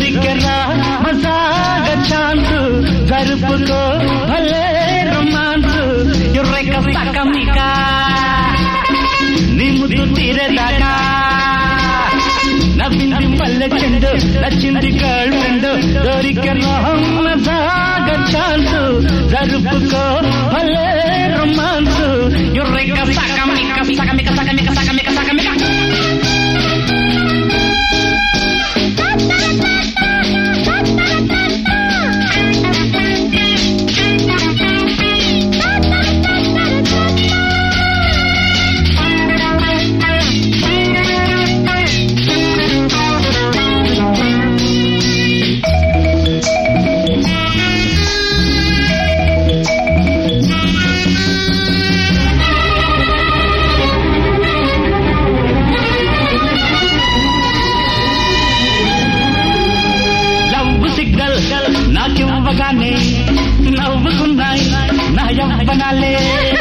దొరికెరా మజాగ ఛాన్స్ జరుపుకో భలే రొమాన్స్ యుర్రెక సకమిక నీ ముద్దు తీరేదాకా నవ్వింది పల్లె చెండు నచ్చింది గర్ల్ ఫ్రెండ్ దొరికెరా మజాగ ఛాన్స్ జరుపుకో భలే రొమాన్స్ యుర్రెక సకమిక సకమిక సకమిక సకమిక సకమిక నాకివ్వగానే నవ్వుకున్నాయి నా యవ్వనాలే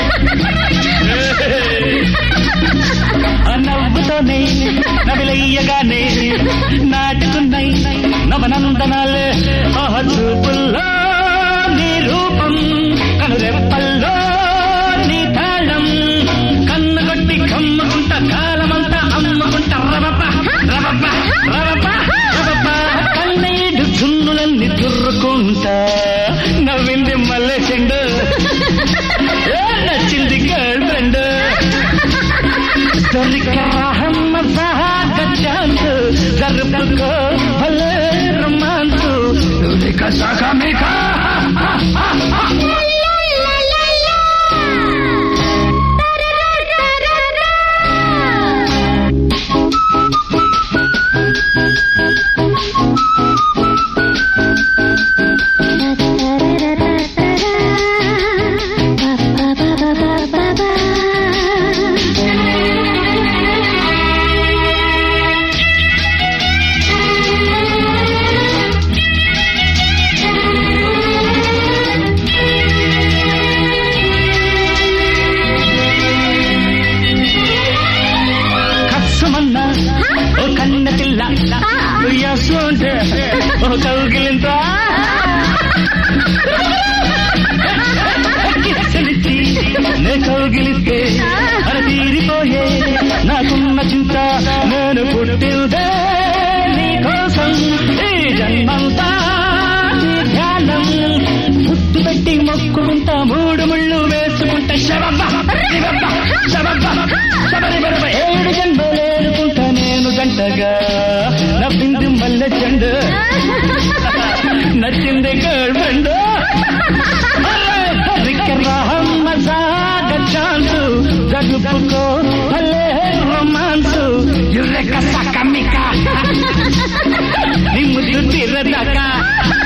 నవ్వుతోనే నవిలయ్యగానే నాటుకున్నాయి నవనందనాలే చూపుల్లో నీ రూపం కనురెప్పల్లో నీ తాళం కన్ను కొట్టి కమ్ముకుంటా కాలమంతా అమ్ముకుంటా రవప రవప రవప రవప కన్నీడు చున్నులన్నీ తుర్రుకుంటా నవ్వింది మల్లె చెండు నచ్చింది గర్ల్ ఫ్రెండ్ దొరికరాహమ్మ సహాగ ఛాన్స్ జరుపుకో భలే రొమాన్స్ దొరిక సకమిక ఓ కన్న పిల్ల ఉయ్యాసుంటే ఓ కౌగిలింత కిచ్చలిచ్చి నే కౌగిలిస్తే అది తీరిపోయే నాకున్న చింత నేను పుట్టిందే నీ కోసం ఈ జన్మంతా నీ ధ్యానం ముద్దు పెట్టి మొక్కుకుంటా మూడు ముళ్ళు వేసుకుంటా శబబ్బ శబబ్బ శబబ్బ శబరి బరబ 7 జన్మలేనుకుంటా నేను గంటగా నవ్వింది మల్లె చెండు నచ్చింది గర్ల్ ఫ్రెండ్ మజాగ ఛాన్స్ జరుపుకో భలే రొమాన్స్ యుర్రెక సకమిక నీ ముద్దు తీరదాకా